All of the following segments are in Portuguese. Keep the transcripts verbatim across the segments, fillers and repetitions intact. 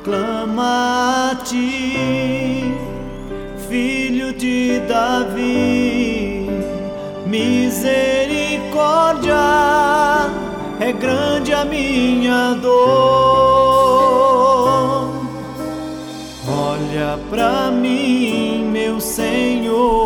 clama a ti, Filho de Davi. Misericórdia, é grande a minha dor. Olha pra mim, meu Senhor.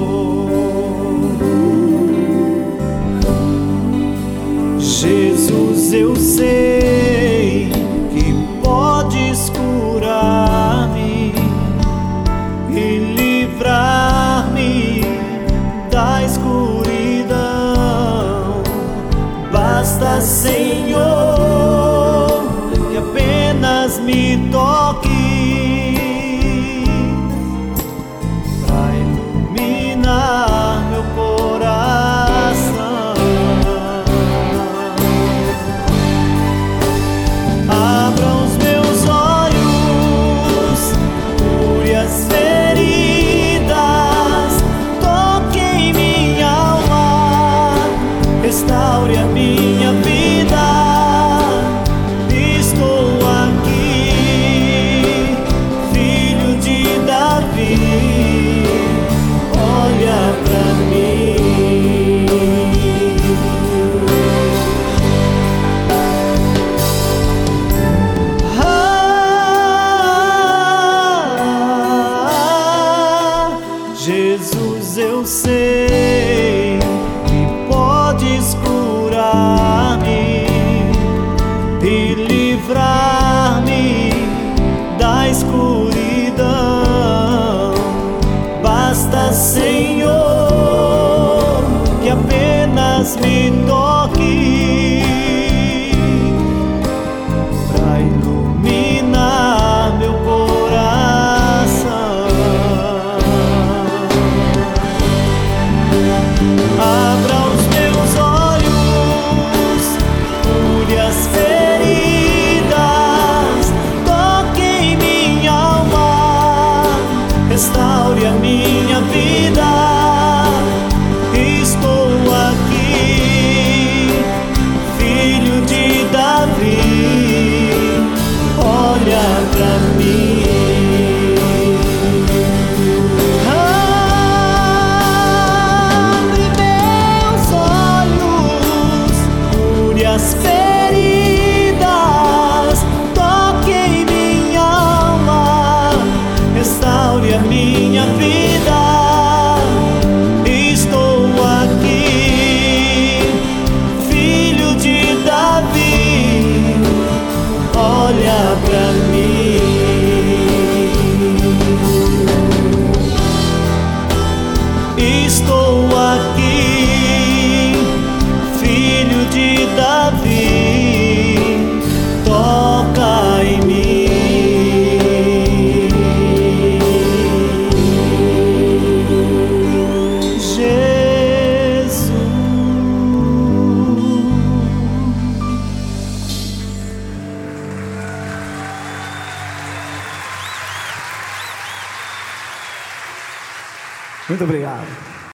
Jesus, eu sei que podes curar-me e livrar-me da escuridão. Basta, Senhor, que apenas me toque pra iluminar meu coração. Abra os meus olhos, cure as feridas, toque em minha alma, restaure a minha vida. Estou aqui, Filho de Davi, olha pra mim. Ah, Jesus, eu sei que podes curar-me e livrar-me da escuridão. Basta, Senhor, que apenas me toque pra iluminar meu coração. Abra os meus olhos, cure as feridas, toque em minha alma, restaure a minha vida. Estou aqui, Filho de Davi, olha pra mim. Abre meus olhos, cure as feridas, toque em minha alma, restaure a minha vida. Estou aqui, Filho de Davi, olha pra mim. Estou aqui, Filho de Davi, toca em mim. Jesus. Muito obrigado.